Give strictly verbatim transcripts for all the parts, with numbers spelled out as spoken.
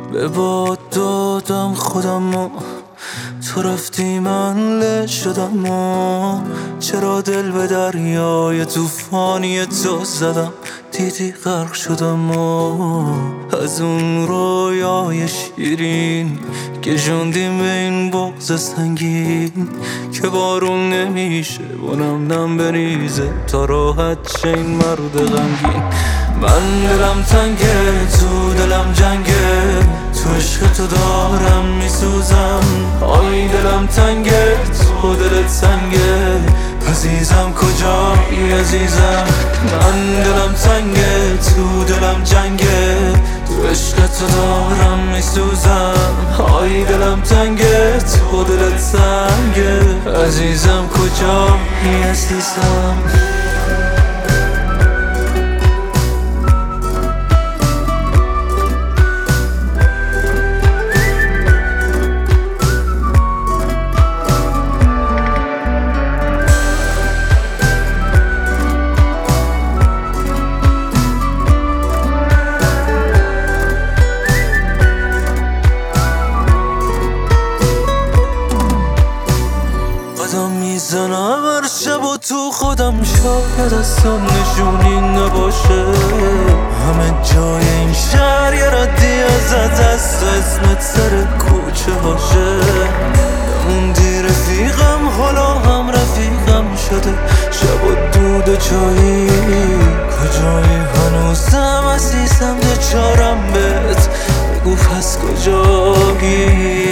به باد دادم خودمو، تو رفتی من له شدم و چرا دل به دریای توفانی تو زدم، دیدی غرق شدم و از اون رویای شیرین که جوندیم به این بغض سنگین که بارون نمیشه و نم نم بریزه تا راحت شه این مرد غمگین. من دلم تنگه تو دلم جنگه، تو عشق تو دارم میسوزم. آی دلم تنگه تو دلت سنگه، عزیزم کجایی عزیزم. من دلم تنگه تو دلم جنگه، تو عشق تو دارم میسوزم. آی دلم تنگه تو دلت سنگه، عزیزم کجایی عزیزم. قدم میزنم هر شب و تو خودم، شاید اصلا نشونی نباشه. همه جای این شهر یه ردی ازت هست، اسمت سر کوچه هاشه. موندی رفیقم حالا هم رفیقم شده، شب و دود و چایی کجایی هنوزم عزیزم دچارم بهت، بگو پس کجایی.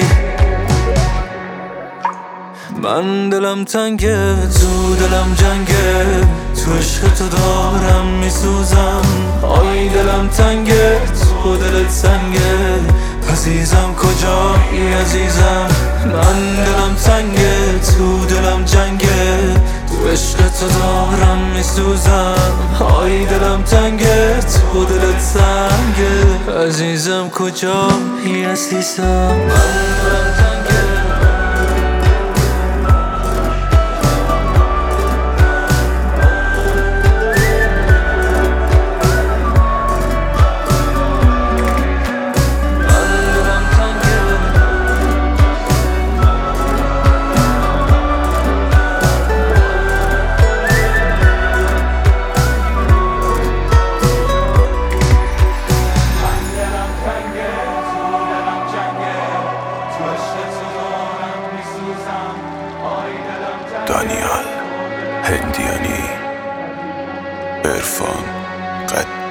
من دلم تنگه تو دلم جنگه، تو عشق تو دارم میسوزم. آی دلم تنگه تو دلت سنگه، عزیزم کجایی عزیزم. من دلم تنگه تو دلم جنگه، تو عشق تو دارم میسوزم. آی دلم تنگه تو دلت سنگه، عزیزم کجایی عزیزم. من دلم تنگه دانیال هندیانی، عرفان قد